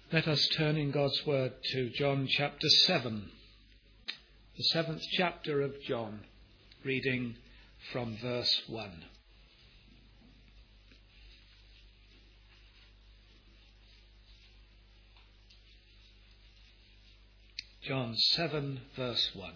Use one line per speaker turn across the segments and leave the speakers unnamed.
Let us turn in God's word to John chapter 7, the 7th chapter of John, reading from verse 1. John 7, verse 1.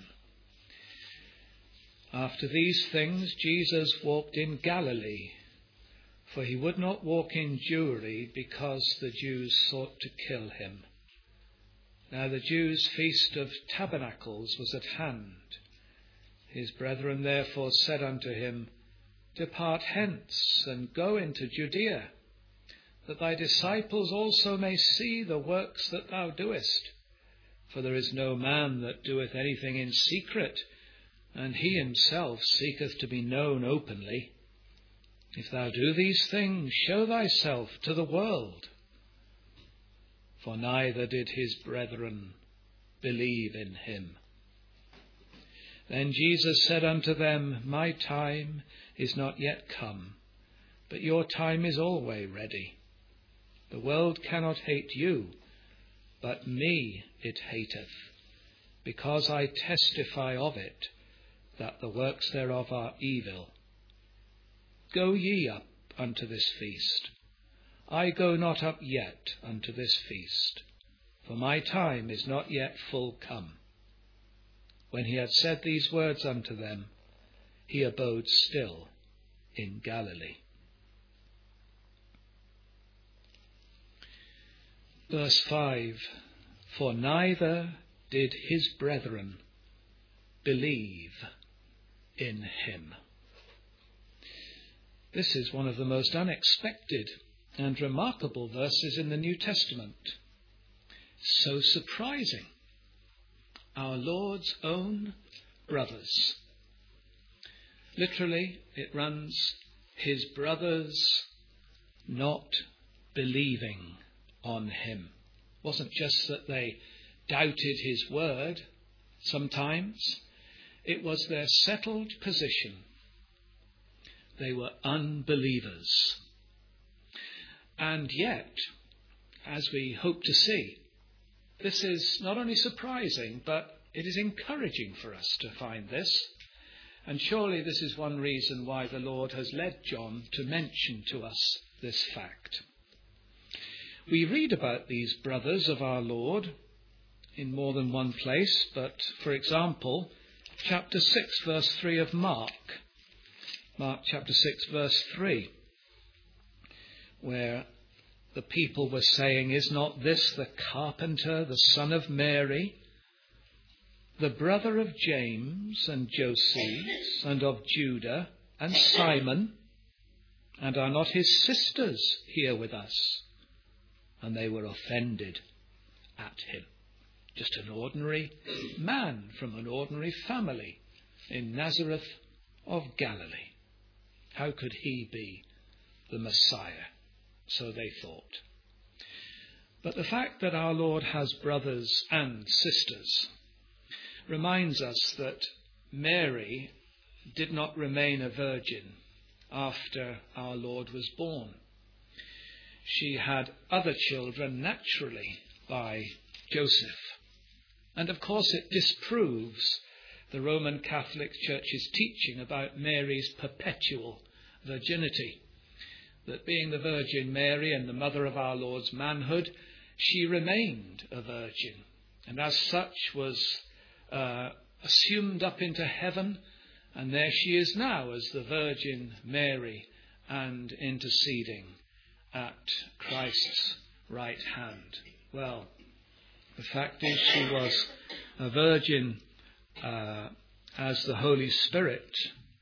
After these things, Jesus walked in Galilee, for he would not walk in Jewry, because the Jews sought to kill him. Now the Jews' feast of tabernacles was at hand. His brethren therefore said unto him, Depart hence, and go into Judea, that thy disciples also may see the works that thou doest. For there is no man that doeth anything in secret, and he himself seeketh to be known openly. If thou do these things, show thyself to the world. For neither did his brethren believe in him. Then Jesus said unto them, My time is not yet come, but your time is always ready. The world cannot hate you, but me it hateth, because I testify of it, that the works thereof are evil. Go ye up unto this feast. I go not up yet unto this feast, for my time is not yet full come. When he had said these words unto them, he abode still in Galilee. Verse 5, For neither did his brethren believe in him. This is one of the most unexpected and remarkable verses in the New Testament. So surprising. Our Lord's own brothers. Literally, it runs, his brothers not believing on him. It wasn't just that they doubted his word sometimes. It was their settled position. They were unbelievers. And yet, as we hope to see, this is not only surprising, but it is encouraging for us to find this. And surely this is one reason why the Lord has led John to mention to us this fact. We read about these brothers of our Lord in more than one place, but for example, chapter 6, verse 3 of Mark chapter 6, verse 3, where the people were saying, Is not this the carpenter, the son of Mary, the brother of James and Joses, and of Judah and Simon? And are not his sisters here with us? And they were offended at him. Just an ordinary man from an ordinary family in Nazareth of Galilee. How could he be the Messiah? So they thought. But the fact that our Lord has brothers and sisters reminds us that Mary did not remain a virgin after our Lord was born. She had other children naturally by Joseph. And of course it disproves the Roman Catholic Church's teaching about Mary's perpetual virginity, that being the Virgin Mary and the mother of our Lord's manhood, she remained a virgin, and as such was assumed up into heaven, and there she is now as the Virgin Mary and interceding at Christ's right hand. Well, the fact is she was a virgin as the Holy Spirit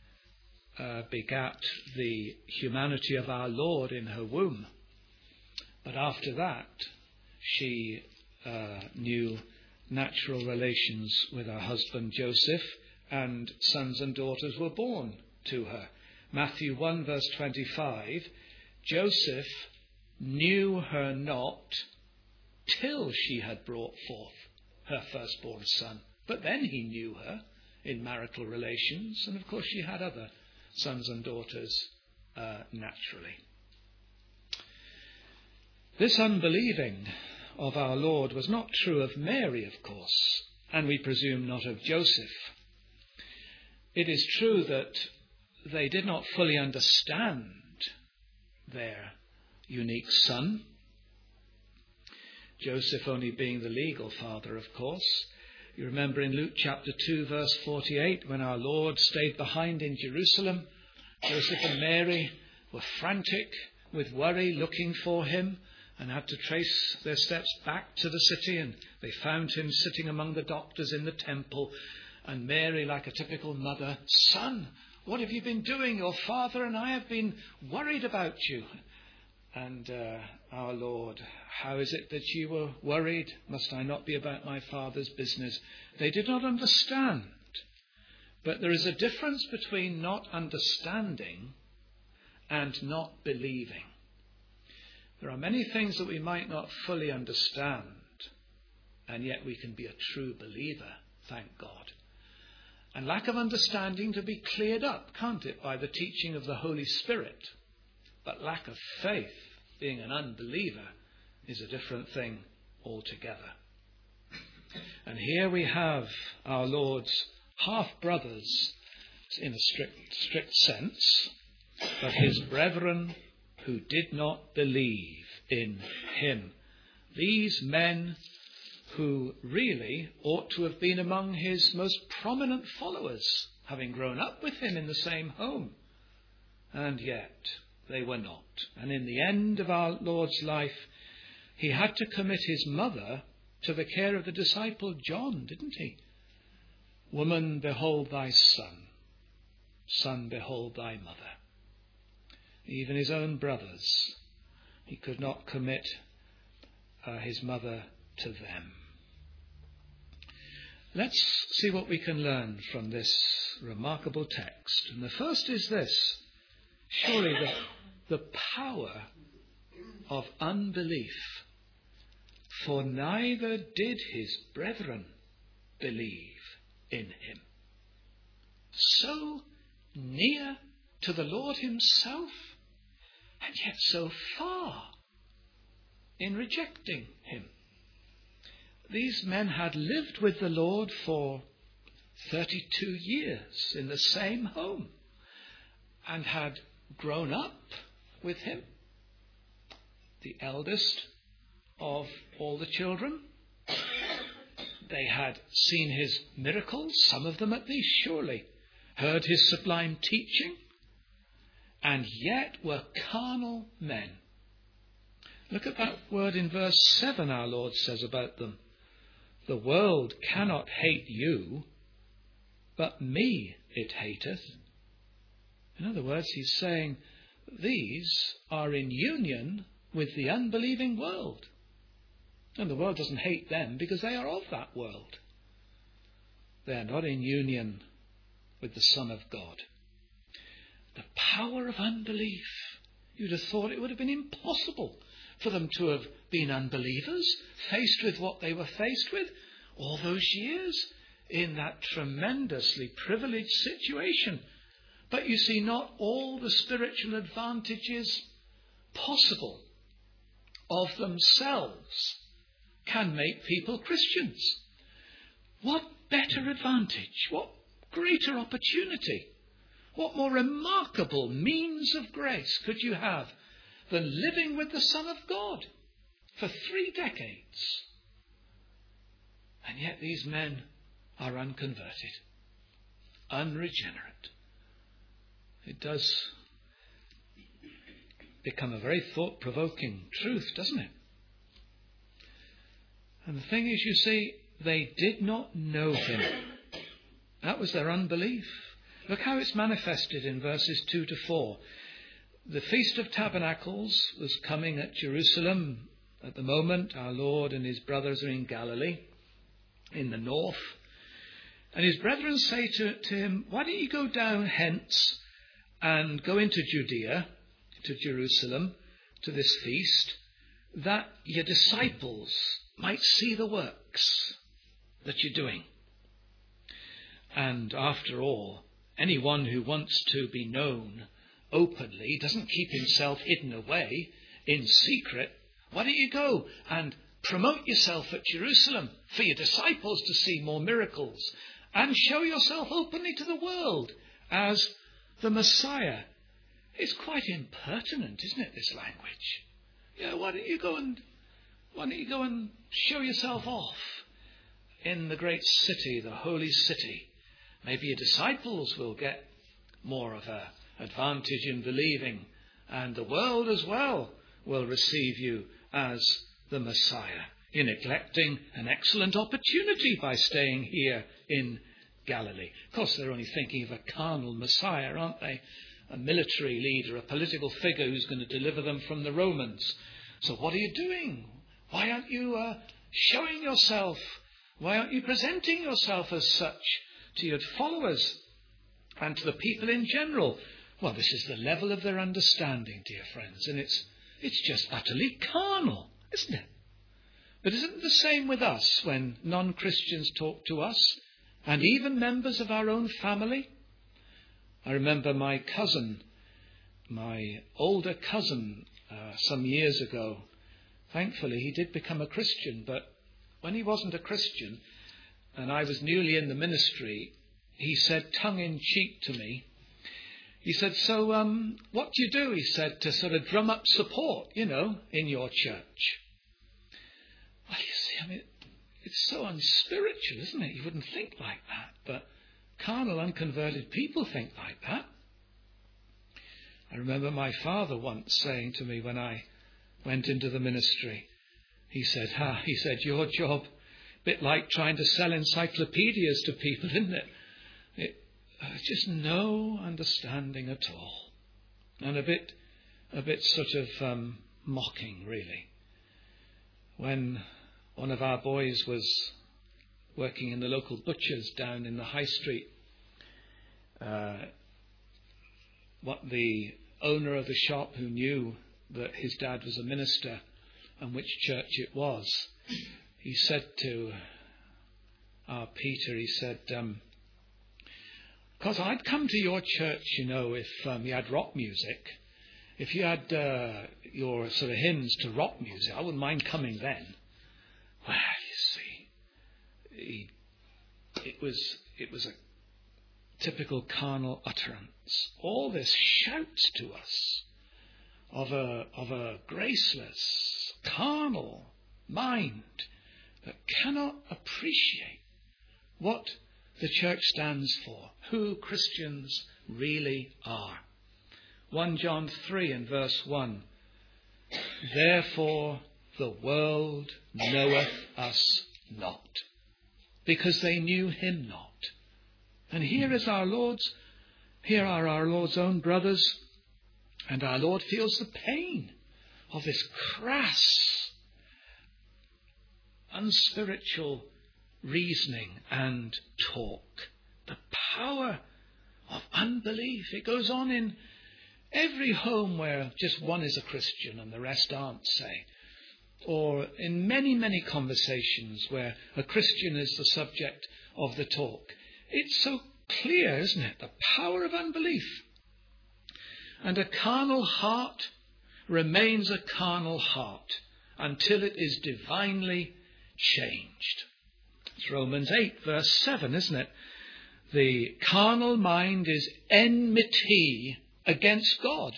begat the humanity of our Lord in her womb. But after that, she knew natural relations with her husband Joseph, and sons and daughters were born to her. Matthew 1 verse 25, Joseph knew her not till she had brought forth her firstborn son. But then he knew her in marital relations, and of course she had other sons and daughters naturally. This unbelieving of our Lord was not true of Mary, of course, and we presume not of Joseph. It is true that they did not fully understand their unique son, Joseph only being the legal father, of course. You remember in Luke chapter 2, verse 48, when our Lord stayed behind in Jerusalem, Joseph and Mary were frantic with worry, looking for him, and had to trace their steps back to the city, and they found him sitting among the doctors in the temple. And Mary, like a typical mother, "Son, what have you been doing? Your father and I have been worried about you." And our Lord, "How is it that you were worried? Must I not be about my Father's business?" They did not understand. But there is a difference between not understanding and not believing. There are many things that we might not fully understand, and yet we can be a true believer, thank God. And lack of understanding to be cleared up, can't it, by the teaching of the Holy Spirit? But lack of faith, being an unbeliever, is a different thing altogether. And here we have our Lord's half-brothers, in a strict sense, but his brethren who did not believe in him. These men who really ought to have been among his most prominent followers, having grown up with him in the same home. And yet they were not. And in the end of our Lord's life, he had to commit his mother to the care of the disciple John, didn't he? "Woman, behold thy son. Son, behold thy mother." Even his own brothers, he could not commit his mother to them. Let's see what we can learn from this remarkable text. And the first is this: surely the power of unbelief. For neither did his brethren believe in him. So near to the Lord himself, and yet so far in rejecting him. These men had lived with the Lord for 32 years in the same home and had grown up with him, the eldest of all the children. They had seen his miracles, some of them at least, surely, heard his sublime teaching, and yet were carnal men. Look at that word in verse 7 our Lord says about them. "The world cannot hate you, but me it hateth." In other words, he's saying these are in union with the unbelieving world. And the world doesn't hate them because they are of that world. They are not in union with the Son of God. The power of unbelief. You'd have thought it would have been impossible for them to have been unbelievers, faced with what they were faced with all those years in that tremendously privileged situation. But you see, not all the spiritual advantages possible of themselves can make people Christians. What better advantage? What greater opportunity? What more remarkable means of grace could you have than living with the Son of God for 3 decades? And yet these men are unconverted, unregenerate. It does become a very thought-provoking truth, doesn't it? And the thing is, you see, they did not know him. That was their unbelief. Look how it's manifested in verses 2 to 4. The Feast of Tabernacles was coming at Jerusalem. At the moment, our Lord and his brothers are in Galilee, in the north. And his brethren say to him, "Why don't you go down hence and go into Judea, to Jerusalem, to this feast, that your disciples might see the works that you're doing." And after all, anyone who wants to be known openly doesn't keep himself hidden away in secret. Why don't you go and promote yourself at Jerusalem for your disciples to see more miracles and show yourself openly to the world as the Messiah. It's quite impertinent, isn't it, this language? Yeah, why don't you go and show yourself off in the great city, the holy city? Maybe your disciples will get more of an advantage in believing, and the world as well will receive you as the Messiah. You're neglecting an excellent opportunity by staying here in Galilee. Of course, they're only thinking of a carnal Messiah, aren't they? A military leader, a political figure who's going to deliver them from the Romans. So what are you doing? Why aren't you showing yourself? Why aren't you presenting yourself as such to your followers and to the people in general? Well, this is the level of their understanding, dear friends, and it's just utterly carnal, isn't it? But isn't it the same with us when non-Christians talk to us, and even members of our own family? I remember my older cousin, some years ago. Thankfully, he did become a Christian, but when he wasn't a Christian, and I was newly in the ministry, he said tongue-in-cheek to me, he said, so what do you do, he said, to sort of drum up support, in your church? Well, you see, I mean, it's so unspiritual, isn't it? You wouldn't think like that, but carnal, unconverted people think like that. I remember my father once saying to me when I went into the ministry, he said, your job, a bit like trying to sell encyclopedias to people, isn't it? Just no understanding at all. And a bit sort of mocking, really. When one of our boys was working in the local butcher's down in the high street, what the owner of the shop, who knew that his dad was a minister and which church it was, he said to our Peter, he said, because I'd come to your church, if you had rock music, if you had your sort of hymns to rock music, I wouldn't mind coming then. Well, you see, it was a typical carnal utterance. All this shouts to us of a graceless, carnal mind that cannot appreciate what the church stands for, who Christians really are. 1 John 3 and verse 1. Therefore the world knoweth us not, because they knew him not. And here are our Lord's own brothers, and our Lord feels the pain of this crass, unspiritual reasoning and talk. The power of unbelief. It goes on in every home where just one is a Christian and the rest aren't, say. Or in many, many conversations where a Christian is the subject of the talk. It's so clear, isn't it? The power of unbelief. And a carnal heart remains a carnal heart until it is divinely changed. It's Romans 8 verse 7, isn't it? The carnal mind is enmity against God,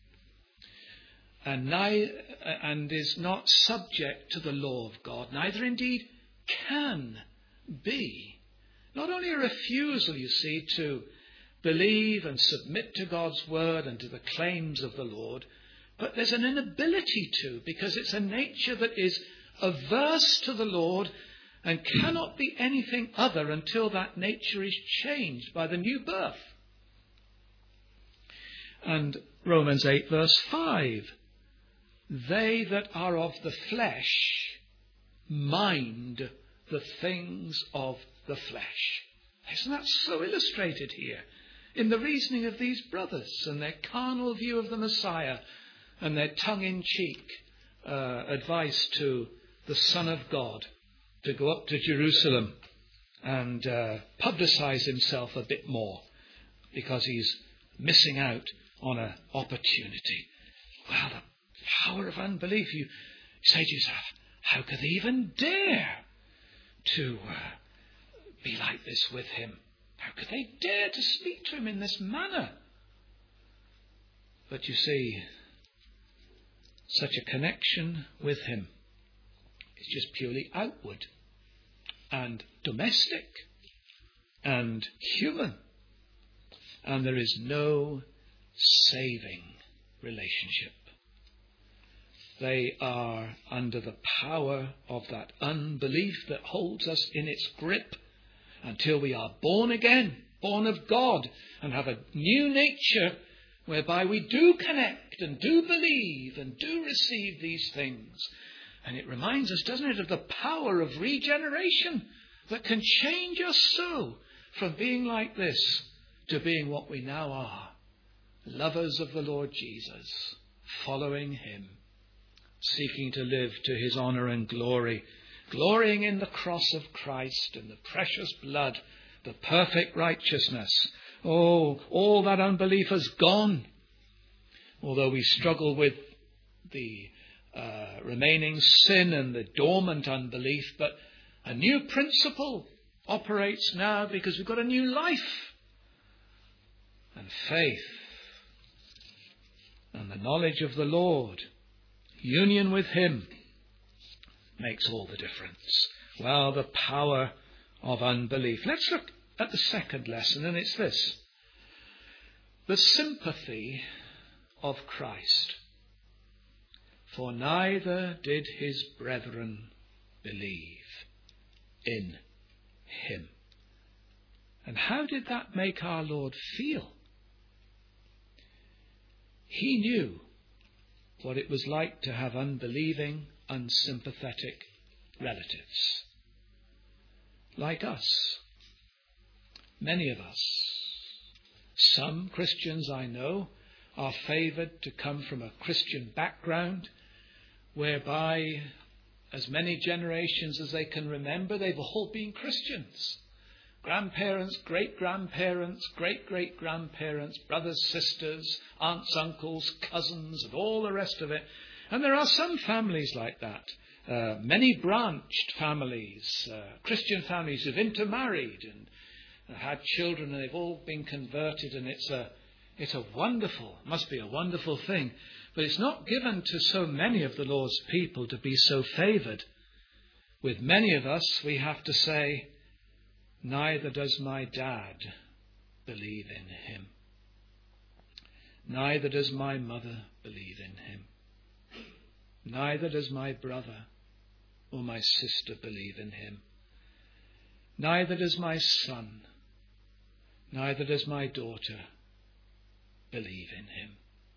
and is not subject to the law of God, neither indeed can be. Not only a refusal, you see, to believe and submit to God's word and to the claims of the Lord, but there's an inability to, because it's a nature that is averse to the Lord and cannot be anything other until that nature is changed by the new birth. And Romans 8 verse 5, they that are of the flesh mind the things of the flesh. Isn't that so illustrated here in the reasoning of these brothers and their carnal view of the Messiah and their tongue-in-cheek advice to the Son of God to go up to Jerusalem and publicize himself a bit more because he's missing out on an opportunity. Wow, the power of unbelief. You say to yourself, How could they even dare to be like this with him? How could they dare to speak to him in this manner? But you see, such a connection with him is just purely outward and domestic and human. And there is no saving relationship. They are under the power of that unbelief that holds us in its grip until we are born again, born of God, and have a new nature whereby we do connect and do believe and do receive these things. And it reminds us, doesn't it, of the power of regeneration that can change us so from being like this to being what we now are, lovers of the Lord Jesus, following him, seeking to live to his honour and glory, glorying in the cross of Christ and the precious blood, the perfect righteousness. Oh, all that unbelief has gone. Although we struggle with the remaining sin and the dormant unbelief, but a new principle operates now because we've got a new life. And faith and the knowledge of the Lord, union with him, makes all the difference. Well, the power of unbelief. Let's look at the second lesson, and it's this. The sympathy of Christ. For neither did his brethren believe in him. And how did that make our Lord feel? He knew what it was like to have unbelieving, unsympathetic relatives. Like us. Many of us. Some Christians I know are favoured to come from a Christian background whereby as many generations as they can remember, they've all been Christians. Grandparents, great-grandparents, great-great-grandparents, brothers, sisters, aunts, uncles, cousins, and all the rest of it. And there are some families like that. Many branched families, Christian families who've intermarried and had children, and they've all been converted, and it's a wonderful, must be a wonderful thing. But it's not given to so many of the Lord's people to be so favoured. With many of us, we have to say, neither does my dad believe in him. Neither does my mother believe in him. Neither does my brother or my sister believe in him. Neither does my son. Neither does my daughter believe in him.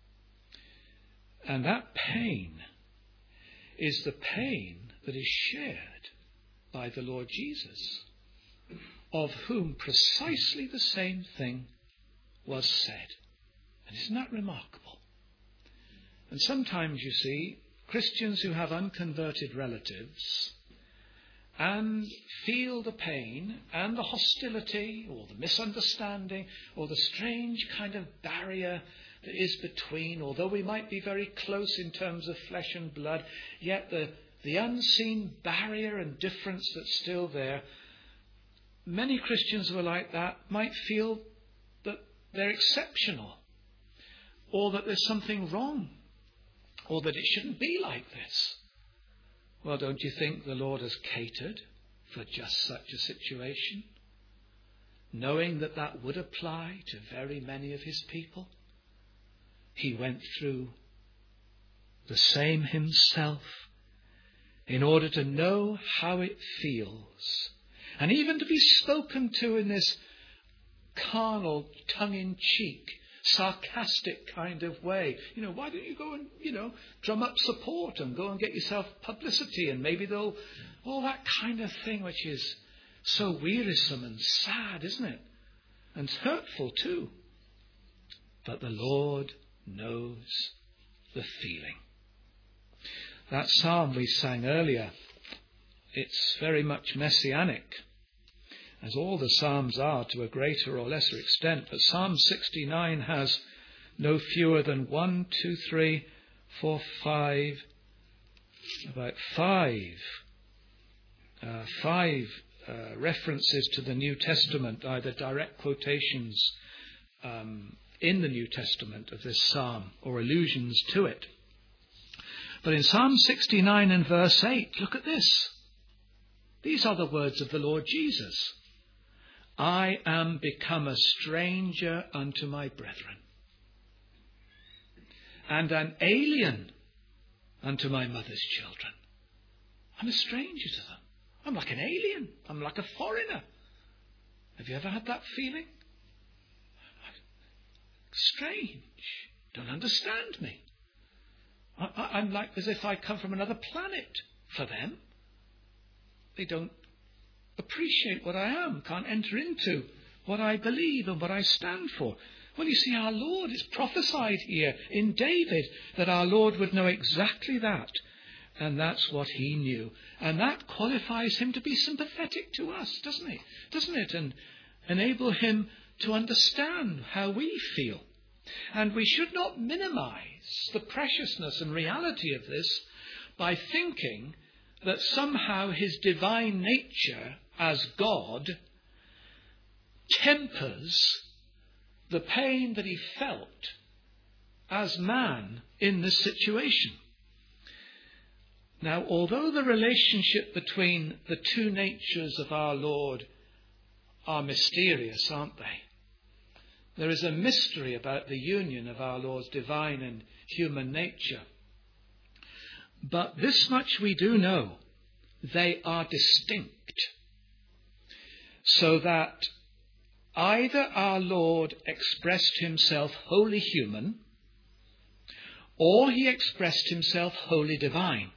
And that pain is the pain that is shared by the Lord Jesus, of whom precisely the same thing was said. And isn't that remarkable? And sometimes, you see, Christians who have unconverted relatives and feel the pain and the hostility or the misunderstanding or the strange kind of barrier that is between, although we might be very close in terms of flesh and blood, yet the unseen barrier and difference that's still there. Many Christians who are like that might feel that they're exceptional, or that there's something wrong, or that it shouldn't be like this. Well, don't you think the Lord has catered for just such a situation, knowing that that would apply to very many of his people? He went through the same himself in order to know how it feels, and even to be spoken to in this carnal, tongue-in-cheek, sarcastic kind of way. Why don't you go and, drum up support and go and get yourself publicity, and maybe they'll, all that kind of thing, which is so wearisome and sad, isn't it? And hurtful too. But the Lord knows the feeling. That psalm we sang earlier, it's very much messianic, as all the Psalms are to a greater or lesser extent. But Psalm 69 has no fewer than 1, 2, 3, 4, 5, about five references to the New Testament, either direct quotations in the New Testament of this psalm or allusions to it. But in Psalm 69 and verse 8, look at this. These are the words of the Lord Jesus. I am become a stranger unto my brethren, and an alien unto my mother's children. I'm a stranger to them. I'm like an alien. I'm like a foreigner. Have you ever had that feeling? Strange. Don't understand me. I'm like as if I come from another planet for them. They don't appreciate what I am, can't enter into what I believe and what I stand for. Well, you see, our Lord is prophesied here in David that our Lord would know exactly that. And that's what he knew. And that qualifies him to be sympathetic to us, doesn't it? Doesn't it? And enable him to understand how we feel. And we should not minimize the preciousness and reality of this by thinking that somehow his divine nature as God tempers the pain that he felt as man in this situation. Now, although the relationship between the two natures of our Lord are mysterious, aren't they? There is a mystery about the union of our Lord's divine and human nature. But this much we do know, they are distinct. So that either our Lord expressed himself wholly human, or he expressed himself wholly divine.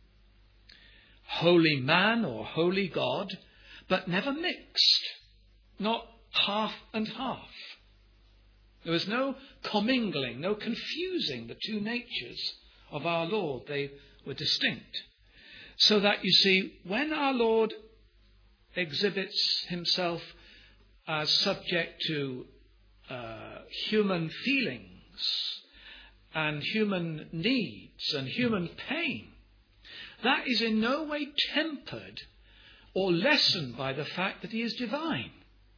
Holy man or holy God, but never mixed, not half and half. There was no commingling, no confusing the two natures of our Lord. They were distinct. So that, you see, when our Lord exhibits himself as subject to human feelings and human needs and human pain, that is in no way tempered or lessened by the fact that he is divine.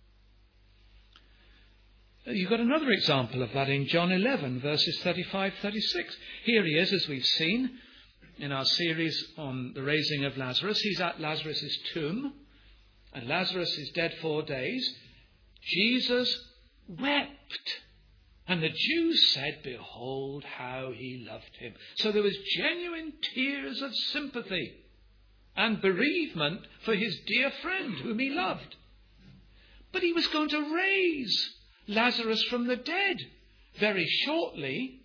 You've got another example of that in John 11, verses 35-36. Here he is, as we've seen in our series on the raising of Lazarus. He's at Lazarus' tomb, and Lazarus is dead 4 days. Jesus wept. And the Jews said, behold how he loved him. So there was genuine tears of sympathy and bereavement for his dear friend whom he loved. But he was going to raise Lazarus from the dead very shortly.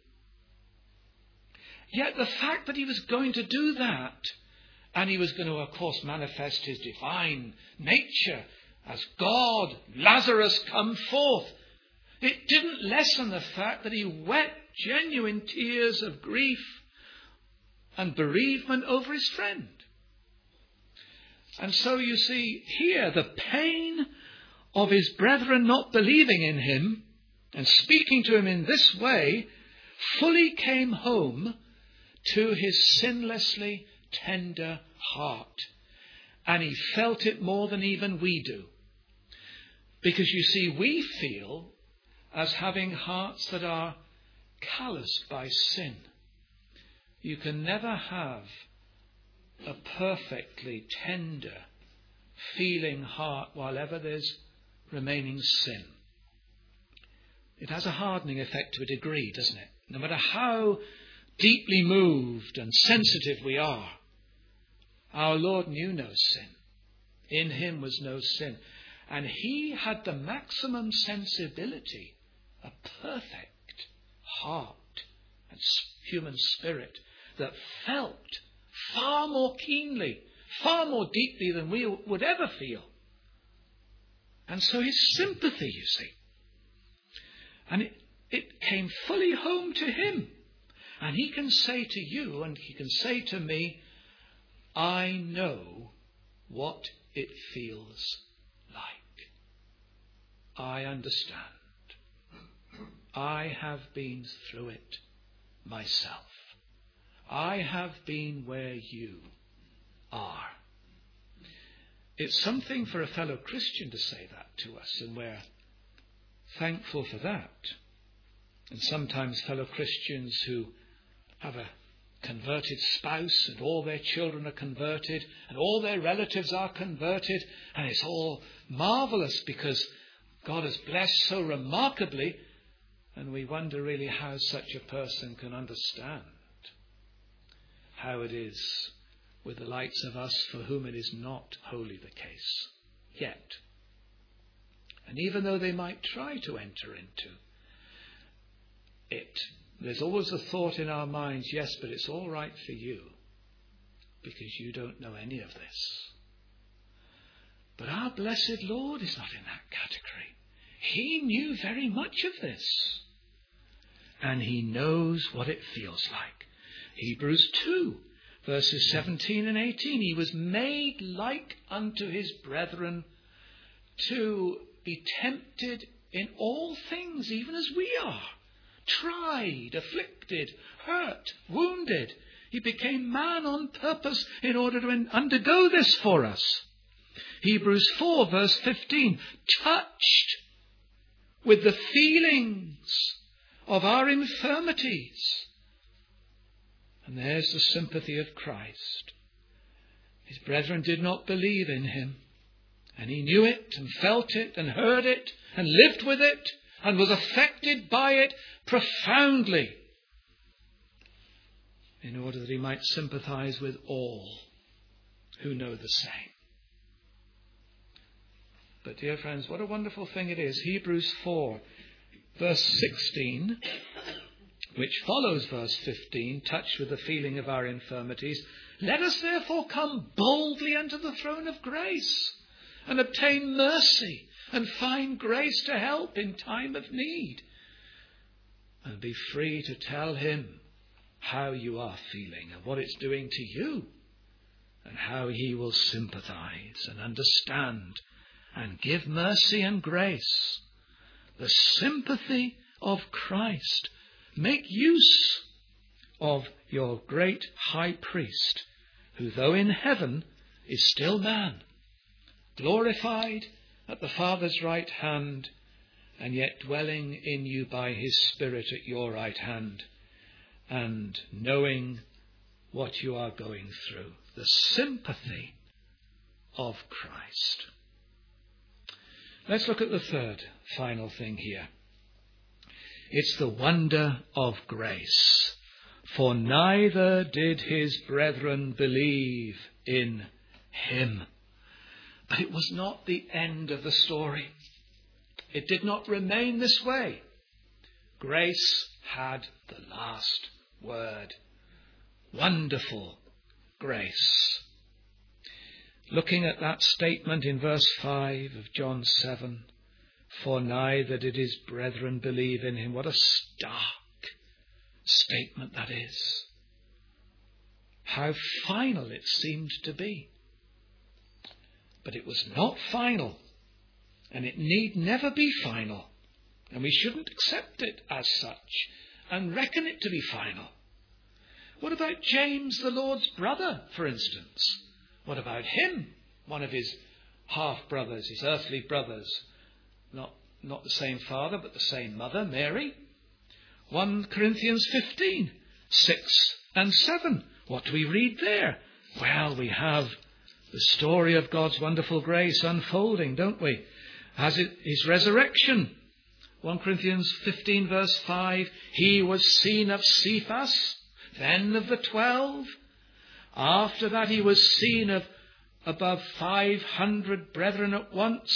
Yet the fact that he was going to do that, and he was going to, of course, manifest his divine nature as God, Lazarus, come forth. It didn't lessen the fact that he wept genuine tears of grief and bereavement over his friend. And so you see here the pain of his brethren not believing in him and speaking to him in this way fully came home to his sinlessly tender heart. And he felt it more than even we do. Because you see, we feel as having hearts that are calloused by sin. You can never have a perfectly tender, feeling heart while ever there's remaining sin. It has a hardening effect to a degree, doesn't it? No matter how deeply moved and sensitive we are, our Lord knew no sin. In him was no sin. And he had the maximum sensibility, a perfect heart and human spirit that felt far more keenly, far more deeply than we would ever feel. And so his sympathy, you see, and it came fully home to him. And he can say to you and he can say to me, I know what it feels like. I understand. I have been through it myself. I have been where you are. It's something for a fellow Christian to say that to us, and we're thankful for that. And sometimes fellow Christians who have a converted spouse and all their children are converted and all their relatives are converted, and it's all marvellous because God has blessed so remarkably, and we wonder really how such a person can understand how it is with the likes of us for whom it is not wholly the case yet. And even though they might try to enter into it, there's always a thought in our minds, yes, but it's all right for you because you don't know any of this. But our blessed Lord is not in that category. He knew very much of this. And he knows what it feels like. Hebrews 2, verses 17 and 18. He was made like unto his brethren to be tempted in all things, even as we are. Tried, afflicted, hurt, wounded. He became man on purpose in order to undergo this for us. Hebrews 4, verse 15. Touched with the feelings of our infirmities. And there's the sympathy of Christ. His brethren did not believe in him. And he knew it and felt it and heard it and lived with it and was affected by it profoundly in order that he might sympathize with all who know the same. But dear friends, what a wonderful thing it is. Hebrews 4, verse 16, which follows verse 15, touched with the feeling of our infirmities. Let us therefore come boldly unto the throne of grace and obtain mercy and find grace to help in time of need. And be free to tell him how you are feeling and what it's doing to you, and how he will sympathize and understand and give mercy and grace. The sympathy of Christ. Make use of your great high priest, who though in heaven is still man, glorified at the Father's right hand, and yet dwelling in you by his Spirit at your right hand, and knowing what you are going through. The sympathy of Christ. Let's look at the third final thing here. It's the wonder of grace. For neither did his brethren believe in him. But it was not the end of the story. It did not remain this way. Grace had the last word. Wonderful grace. Looking at that statement in verse 5 of John 7, for neither did his brethren believe in him. What a stark statement that is. How final it seemed to be. But it was not final, and it need never be final, and we shouldn't accept it as such and reckon it to be final. What about James, the Lord's brother, for instance? What about him? One of his half-brothers, his earthly brothers. Not the same father, but the same mother, Mary. 1 Corinthians 15, 6 and 7. What do we read there? Well, we have the story of God's wonderful grace unfolding, don't we? As his resurrection. 1 Corinthians 15, verse 5. He was seen of Cephas, then of the 12. After that he was seen of above 500 brethren at once.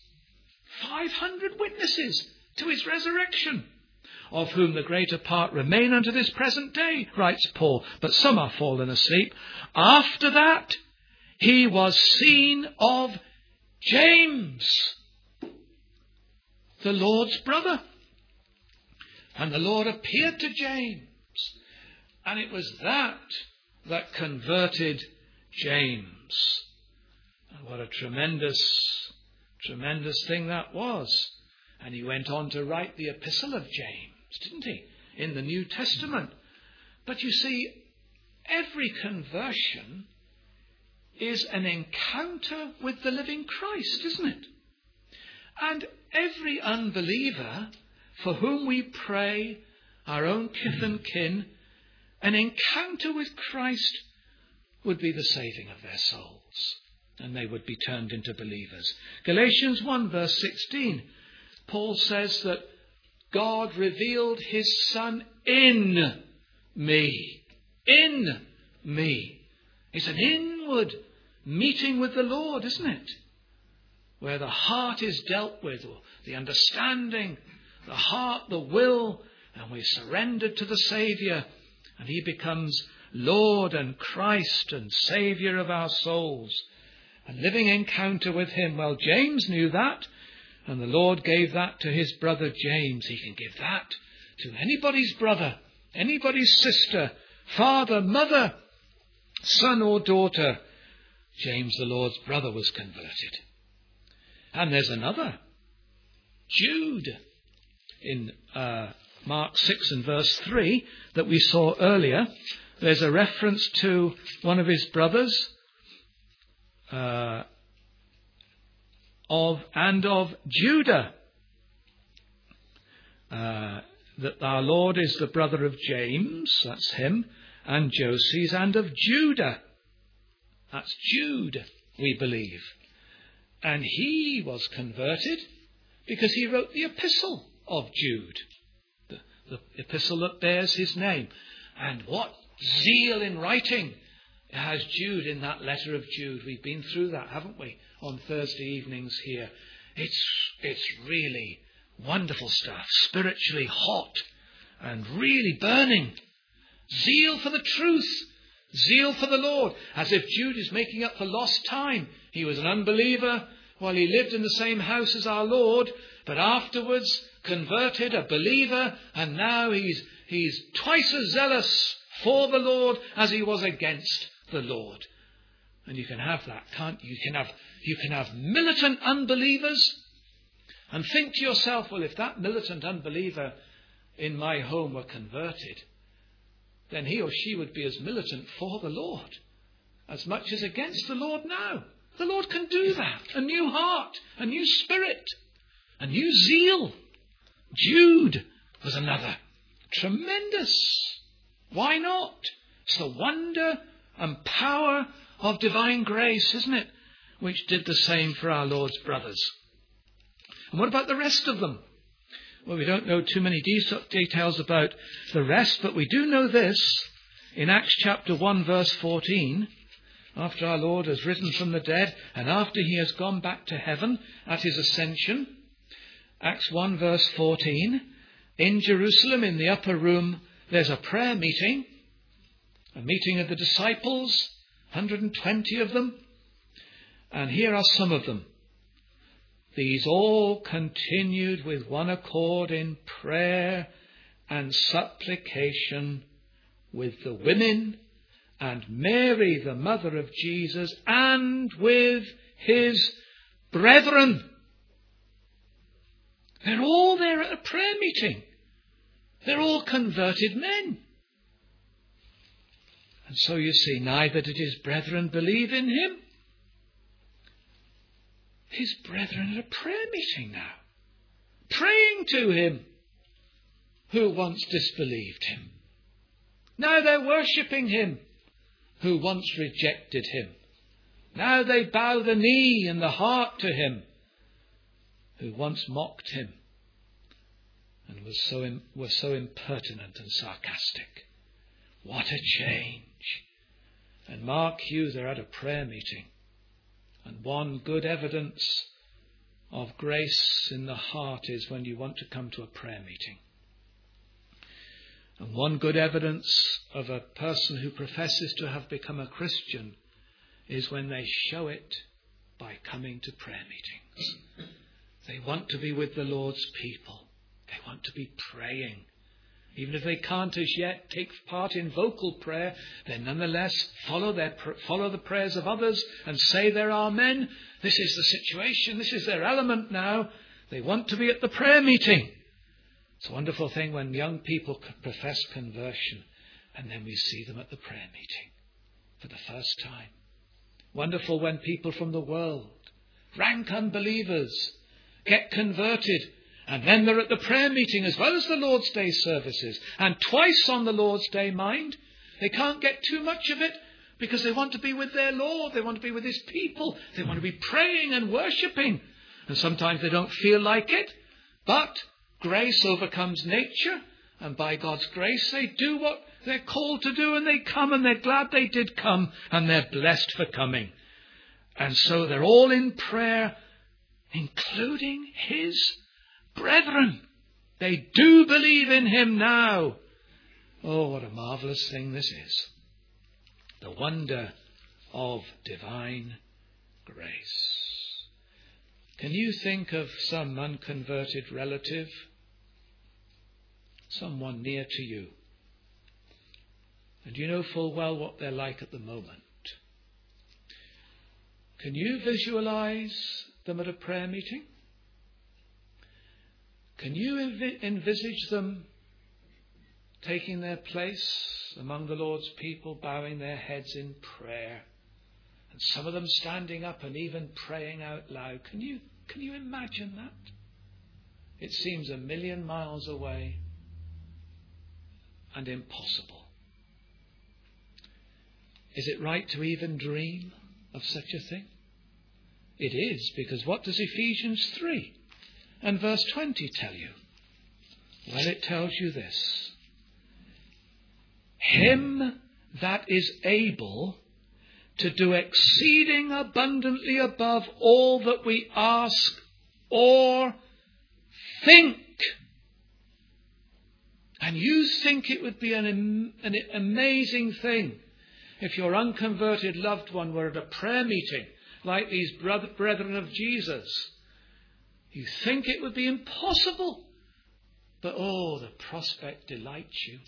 500 witnesses to his resurrection, of whom the greater part remain unto this present day, writes Paul, but some are fallen asleep. After that he was seen of James, the Lord's brother. And the Lord appeared to James. And it was that converted James. And what a tremendous thing that was. And he went on to write the epistle of James, didn't he? In the New Testament. But you see, every conversion is an encounter with the living Christ, isn't it? And every unbeliever for whom we pray, our own kith and kin, an encounter with Christ would be the saving of their souls, and they would be turned into believers. Galatians 1 verse 16, Paul says that God revealed his Son in me. In me. It's an inward meeting with the Lord, isn't it? Where the heart is dealt with, or the understanding, the heart, the will, and we're surrendered to the Saviour, and he becomes Lord and Christ and Saviour of our souls. A living encounter with him. Well, James knew that, and the Lord gave that to his brother James. He can give that to anybody's brother, anybody's sister, father, mother, son or daughter. James, the Lord's brother, was converted. And there's another, Jude, in Mark 6 and verse 3 that we saw earlier. There's a reference to one of his brothers of Judah. That our Lord is the brother of James, that's him, and Joses, and of Judah. That's Jude, we believe. And he was converted because he wrote the epistle of Jude, the epistle that bears his name. And what zeal in writing has Jude in that letter of Jude. We've been through that, haven't we, on Thursday evenings here. It's really wonderful stuff, spiritually hot and really burning. Zeal for the truth, zeal for the Lord, as if Jude is making up for lost time. He was an unbeliever while he lived in the same house as our Lord, but afterwards converted, a believer, and now he's twice as zealous for the Lord as he was against the Lord. And you can have that, can't you? You can have militant unbelievers and think to yourself, well, if that militant unbeliever in my home were converted, then he or she would be as militant for the Lord as much as against the Lord now. The Lord can do that. A new heart, a new spirit, a new zeal. Jude was another. Tremendous. Why not? It's the wonder and power of divine grace, isn't it? Which did the same for our Lord's brothers. And what about the rest of them? Well, we don't know too many details about the rest, but we do know this. In Acts chapter 1 verse 14, after our Lord has risen from the dead and after he has gone back to heaven at his ascension, Acts 1 verse 14, in Jerusalem in the upper room there's a prayer meeting, a meeting of the disciples, 120 of them, and here are some of them. These all continued with one accord in prayer and supplication with the women and Mary, the mother of Jesus, and with his brethren. They're all there at a prayer meeting. They're all converted men. And so you see, neither did his brethren believe in him. His brethren at a prayer meeting now, praying to him who once disbelieved him. Now they're worshipping him who once rejected him. Now they bow the knee and the heart to him who once mocked him and were so impertinent and sarcastic. What a change. And mark you, they're at a prayer meeting. And one good evidence of grace in the heart is when you want to come to a prayer meeting. And one good evidence of a person who professes to have become a Christian is when they show it by coming to prayer meetings. They want to be with the Lord's people. They want to be praying. Even if they can't as yet take part in vocal prayer, they nonetheless follow the prayers of others and say their amen. This is the situation. This is their element now. They want to be at the prayer meeting. It's a wonderful thing when young people profess conversion And then we see them at the prayer meeting for the first time. Wonderful when people from the world, rank unbelievers, get converted. And then they're at the prayer meeting as well as the Lord's Day services. And twice on the Lord's Day, mind. They can't get too much of it because they want to be with their Lord. They want to be with his people. They want to be praying and worshipping. And sometimes they don't feel like it. But grace overcomes nature. And by God's grace, they do what they're called to do. And they come, and they're glad they did come. And they're blessed for coming. And so they're all in prayer, including his brethren. They do believe in him now. Oh, what a marvelous thing this is. The wonder of divine grace. Can you think of some unconverted relative? Someone near to you. And you know full well what they're like at the moment. Can you visualize them at a prayer meeting? Can you envisage them taking their place among the Lord's people, bowing their heads in prayer, and some of them standing up and even praying out loud? Can you imagine that? It seems 1,000,000 miles away and impossible. Is it right to even dream of such a thing? It is, because what does Ephesians 3 and verse 20 tell you? Well, it tells you this. Him that is able to do exceeding abundantly above all that we ask or think. And you think it would be an amazing thing if your unconverted loved one were at a prayer meeting like these brethren of Jesus. You think it would be impossible. But oh, the prospect delights you.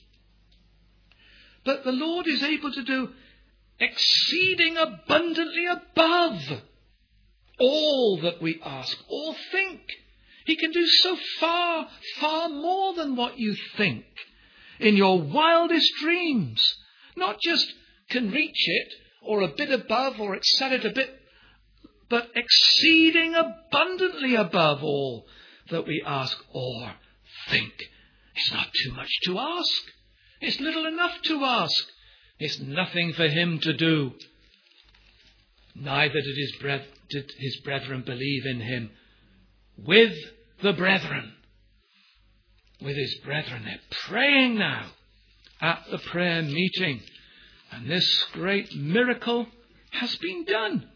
But the Lord is able to do exceeding abundantly above all that we ask or think. He can do so far, far more than what you think in your wildest dreams. Not just can reach it or a bit above or excel it a bit, but exceeding abundantly above all that we ask or think. It's not too much to ask. It's little enough to ask. It's nothing for him to do. Neither did his brethren believe in him. With the brethren. With his brethren. They're praying now at the prayer meeting. And this great miracle has been done.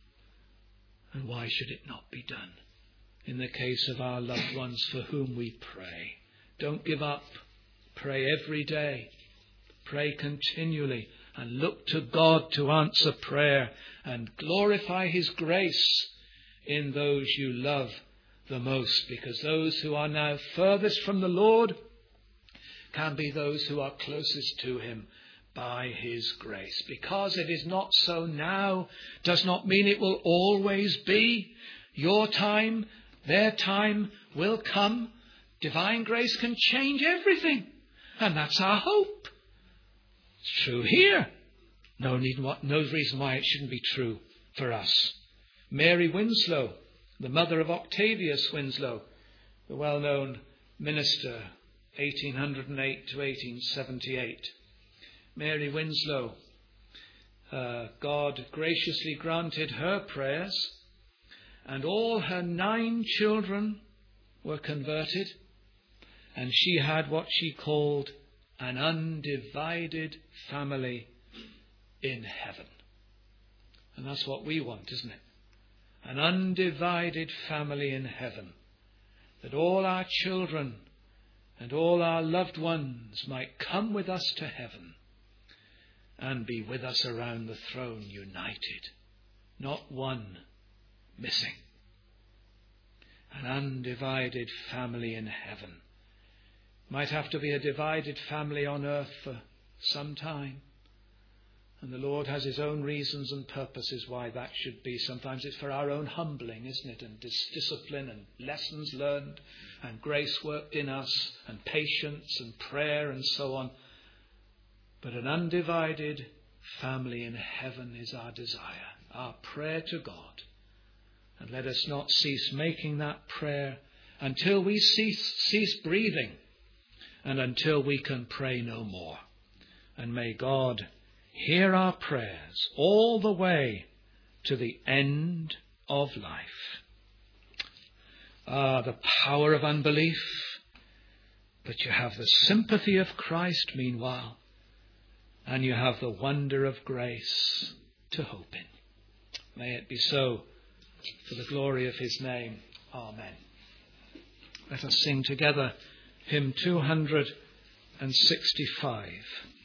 And why should it not be done in the case of our loved ones for whom we pray? Don't give up. Pray every day. Pray continually. And look to God to answer prayer. And glorify his grace in those you love the most. Because those who are now furthest from the Lord can be those who are closest to him by his grace. Because it is not so now does not mean it will always be. Your time, their time will come. Divine grace can change everything. And that's our hope. It's true here. No reason why it shouldn't be true for us. Mary Winslow, the mother of Octavius Winslow, the well-known minister, 1808 to 1878. Mary Winslow, God graciously granted her prayers, and all her 9 children were converted, and she had what she called an undivided family in heaven. And that's what we want, isn't it? An undivided family in heaven, that all our children and all our loved ones might come with us to heaven and be with us around the throne united, not one missing. An undivided family in heaven. Might have to be a divided family on earth for some time. And the Lord has his own reasons and purposes why that should be. Sometimes it's for our own humbling, isn't it? And discipline and lessons learned and grace worked in us and patience and prayer and so on. but an undivided family in heaven is our desire, our prayer to God. And let us not cease making that prayer until we cease breathing and until we can pray no more. And may God hear our prayers all the way to the end of life. The power of unbelief, but you have the sympathy of Christ meanwhile, and you have the wonder of grace to hope in. May it be so for the glory of his name. Amen. Let us sing together hymn 265.